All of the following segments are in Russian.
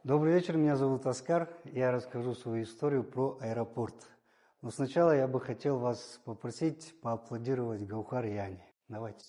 Добрый вечер, меня зовут Оскар. Я расскажу свою историю про аэропорт. Но сначала я бы хотел вас попросить поаплодировать Гаухар и Яне. Давайте.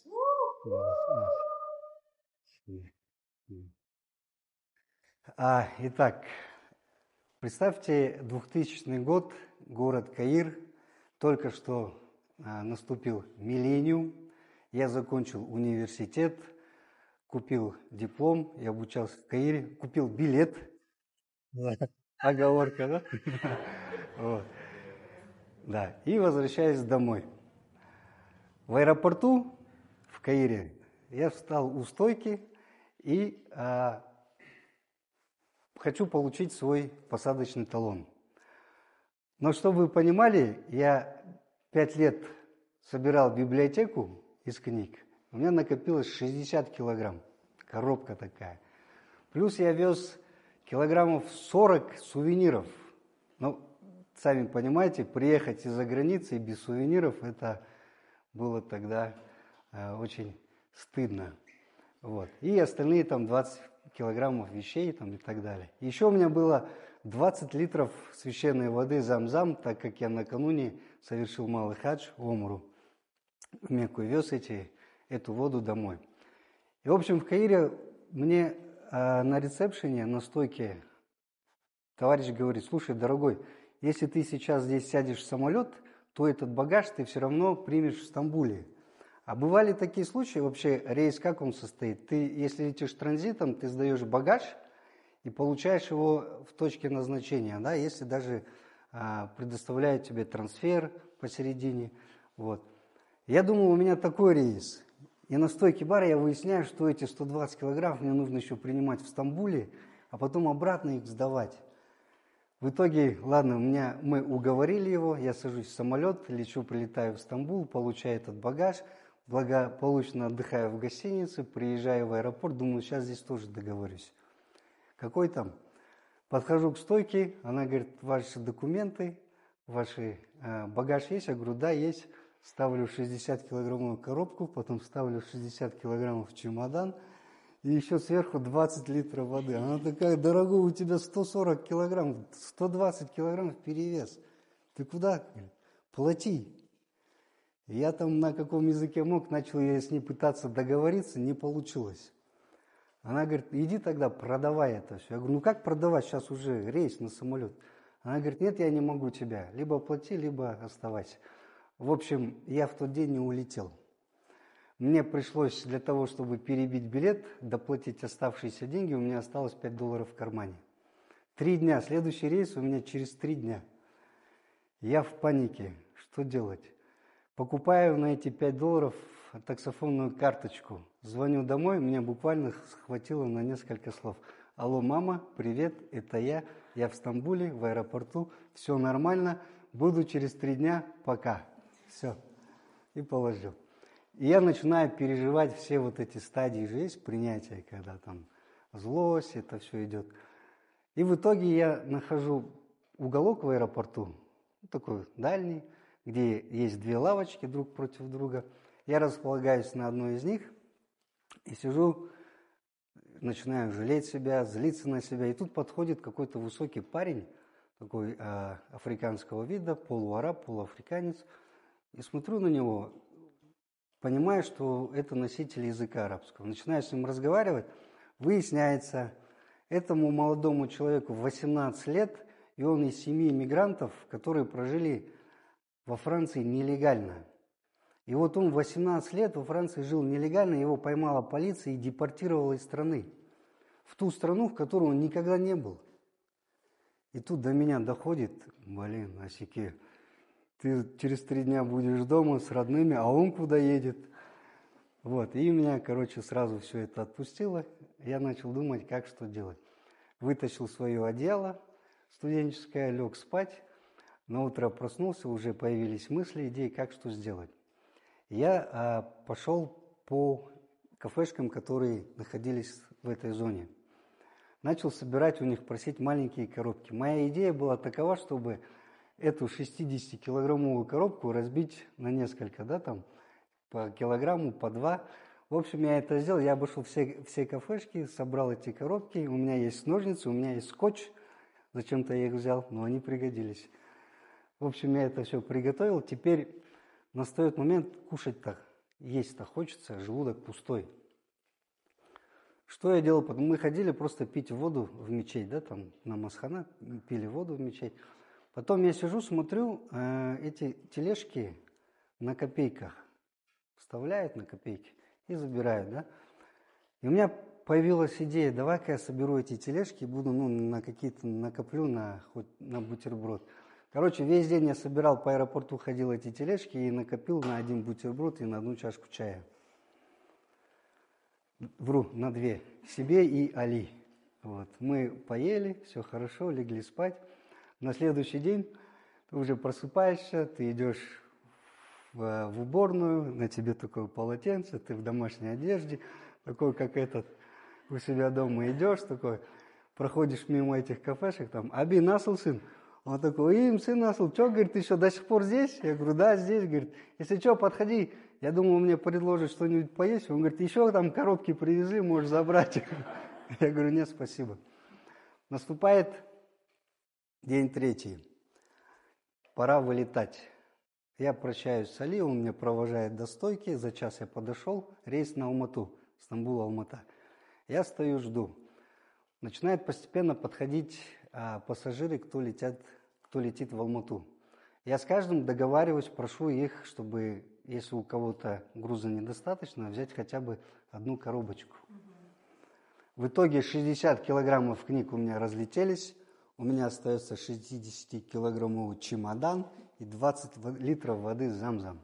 Итак, представьте 2000 год, город Каир. Только что наступил миллениум. Я закончил университет, купил диплом и обучался в Каире, купил билет. Оговорка, да? Вот. Да, и возвращаюсь домой. В аэропорту в Каире я встал у стойки и хочу получить свой посадочный талон. Но чтобы вы понимали, я 5 лет собирал библиотеку из книг. У меня накопилось 60 килограмм. Коробка такая. Плюс я вез килограммов 40 сувениров. Ну, сами понимаете, приехать из-за границы без сувениров, это было тогда очень стыдно. Вот. И остальные там 20 килограммов вещей там, и так далее. Еще у меня было 20 литров священной воды зам-зам, так как я накануне совершил малый хадж в Умру. В Мекку вез эту воду домой. И, в общем, в Каире мне на ресепшене, на стойке, товарищ говорит: слушай, дорогой, если ты сейчас здесь сядешь в самолет, то этот багаж ты все равно примешь в Стамбуле. А бывали такие случаи, вообще рейс как он состоит? Ты, если летишь транзитом, ты сдаешь багаж и получаешь его в точке назначения, да, если даже предоставляют тебе трансфер посередине. Вот. Я думал, у меня такой рейс. И на стойке бара я выясняю, что эти 120 килограмм мне нужно еще принимать в Стамбуле, а потом обратно их сдавать. В итоге, ладно, мы уговорили его, я сажусь в самолет, лечу, прилетаю в Стамбул, получаю этот багаж, благополучно отдыхаю в гостинице, приезжаю в аэропорт, думаю, сейчас здесь тоже договорюсь. Какой там? Подхожу к стойке, она говорит: ваши документы, ваш багаж есть? Я говорю: да, есть. Ставлю 60-килограммовую коробку, потом ставлю 60 килограммов в чемодан, и еще сверху 20 литров воды. Она такая: дорогой, у тебя 140 килограмм, 120 килограмм перевес. Ты куда? Плати. Я там на каком языке мог, начал я с ней пытаться договориться, не получилось. Она говорит: иди тогда продавай это все. Я говорю: ну как продавать, сейчас уже рейс на самолет. Она говорит: нет, я не могу тебя, либо плати, либо оставайся. В общем, я в тот день не улетел. Мне пришлось для того, чтобы перебить билет, доплатить оставшиеся деньги, у меня осталось $5 в кармане. 3 дня, следующий рейс у меня через 3 дня. Я в панике, что делать? Покупаю на эти $5 таксофонную карточку. Звоню домой, меня буквально схватило на несколько слов. Алло, мама, привет, это я в Стамбуле, в аэропорту, все нормально, буду через 3 дня, пока. Все. И положил. И я начинаю переживать все вот эти стадии же есть принятия, когда там злость, это все идет. И в итоге я нахожу уголок в аэропорту, такой дальний, где есть 2 лавочки друг против друга. Я располагаюсь на одной из них и сижу, начинаю жалеть себя, злиться на себя. И тут подходит какой-то высокий парень, такой африканского вида, полуараб, полуафриканец. И смотрю на него, понимаю, что это носитель языка арабского. Начинаю с ним разговаривать, выясняется, этому молодому человеку 18 лет, и он из семьи иммигрантов, которые прожили во Франции нелегально. И вот он 18 лет во Франции жил нелегально, его поймала полиция и депортировала из страны. В ту страну, в которой он никогда не был. И тут до меня доходит: блин, Асике, ты через 3 дня будешь дома с родными, а он куда едет? Вот, и меня, сразу все это отпустило. Я начал думать, как что делать. Вытащил свое одеяло студенческое, лег спать. На утро проснулся, уже появились мысли, идеи, как что сделать. Я пошел по кафешкам, которые находились в этой зоне. Начал собирать у них, просить маленькие коробки. Моя идея была такова, чтобы эту 60-килограммовую коробку разбить на несколько, да, там, по килограмму, по 2. В общем, я это сделал, я обошел все кафешки, собрал эти коробки, у меня есть ножницы, у меня есть скотч, зачем-то я их взял, но они пригодились. В общем, я это все приготовил, теперь настает момент кушать-то, есть-то хочется, желудок пустой. Что я делал? Мы ходили просто пить воду в мечеть, да, там на Масхана, пили воду в мечеть. Потом я сижу, смотрю, эти тележки на копейках вставляют на копейки и забирают, да. И у меня появилась идея, давай-ка я соберу эти тележки и буду, на какие-то, накоплю хоть на бутерброд. Короче, весь день я собирал, по аэропорту ходил эти тележки и накопил на 1 бутерброд и на 1 чашку чая. Вру, на 2. Себе и Али. Вот. Мы поели, все хорошо, легли спать. На следующий день ты уже просыпаешься, ты идешь в уборную, на тебе такое полотенце, ты в домашней одежде, такой, как этот, у себя дома идешь, такой, проходишь мимо этих кафешек, там, Аби, насыл, сын? Он такой, им, сын, насыл, что, говорит, ты еще до сих пор здесь? Я говорю, да, здесь, говорит, если что, подходи. Я думал, мне предложат что-нибудь поесть. Он говорит, еще там коробки привезли, можешь забрать. Я говорю, нет, спасибо. Наступает день 3. Пора вылетать. Я прощаюсь с Али, он меня провожает до стойки. За час я подошел, рейс на Алмату, Стамбул-Алмата. Я стою, жду. Начинают постепенно подходить пассажиры, кто летит в Алмату. Я с каждым договариваюсь, прошу их, чтобы, если у кого-то груза недостаточно, взять хотя бы 1 коробочку. В итоге 60 килограммов книг у меня разлетелись, у меня остается 60-килограммовый чемодан и 20 литров воды Зам-Зам.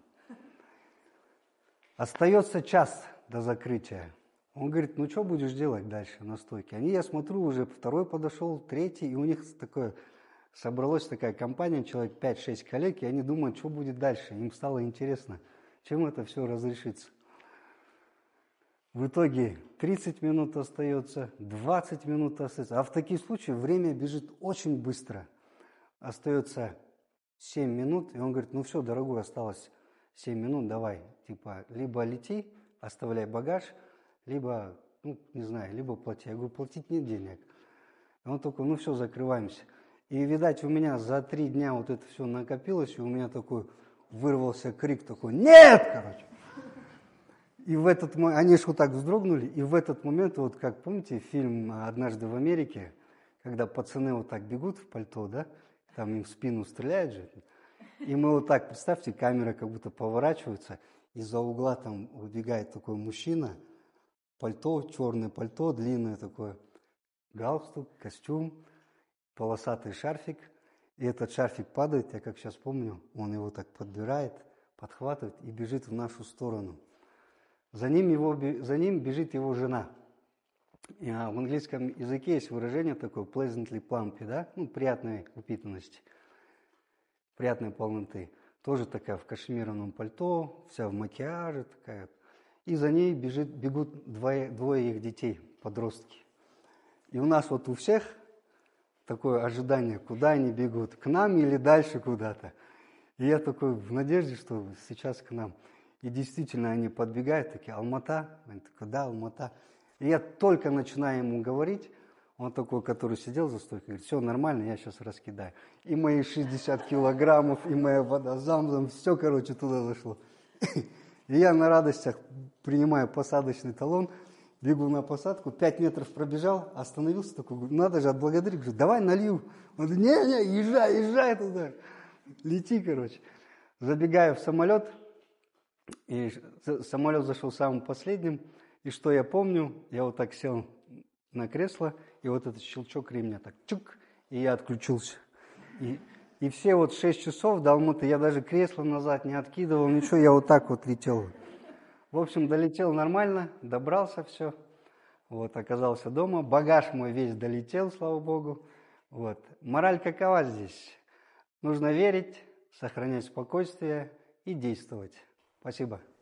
Остается час до закрытия. Он говорит, ну что будешь делать дальше на стойке? Я смотрю, уже 2 подошел, 3, и у них собралась такая компания, человек 5-6 коллег, и они думают, что будет дальше. Им стало интересно, чем это все разрешится. В итоге 30 минут остается, 20 минут остается. А в таких случаях время бежит очень быстро. Остается 7 минут, и он говорит, ну все, дорогой, осталось 7 минут, давай. Типа, либо лети, оставляй багаж, либо, не знаю, либо плати. Я говорю, платить нет денег. И он такой, ну все, закрываемся. И, видать, у меня за 3 дня вот это все накопилось, и у меня такой вырвался крик такой, нет, короче. И в этот момент, они же вот так вздрогнули, и в этот момент, вот как, помните, фильм «Однажды в Америке», когда пацаны вот так бегут в пальто, да, там им в спину стреляют же, и мы вот так, представьте, камера как будто поворачивается, из-за угла там выбегает такой мужчина, пальто, черное пальто, длинное такое, галстук, костюм, полосатый шарфик, и этот шарфик падает, я как сейчас помню, он его так подбирает, подхватывает и бежит в нашу сторону. За ним бежит его жена. В английском языке есть выражение такое pleasantly plump, да, приятной упитанности, приятной полноты. Тоже такая в кашемировом пальто, вся в макияже такая. И за ней бегут двое их детей, подростки. И у нас вот у всех такое ожидание, куда они бегут, к нам или дальше куда-то. И я такой в надежде, что сейчас к нам. И действительно они подбегают, такие, Алмата? Они такие, да, Алмата. И я только начинаю ему говорить, он такой, который сидел за стойкой, говорит, все нормально, я сейчас раскидаю. И мои 60 килограммов, и моя вода Зам-Зам, все, короче, туда зашло. И я на радостях принимаю посадочный талон, бегу на посадку, 5 метров пробежал, остановился такой, говорю, надо же отблагодарить, говорю, давай налью. Он говорит, не, езжай туда, лети, короче. Забегаю в самолет, и самолет зашел самым последним, и что я помню, я вот так сел на кресло, и вот этот щелчок ремня так чук, и я отключился. И все вот 6 часов до Алматы я даже кресло назад не откидывал, ничего, я вот так вот летел. В общем, долетел нормально, добрался все, вот, оказался дома, багаж мой весь долетел, слава богу. Вот. Мораль какова здесь? Нужно верить, сохранять спокойствие и действовать. Спасибо.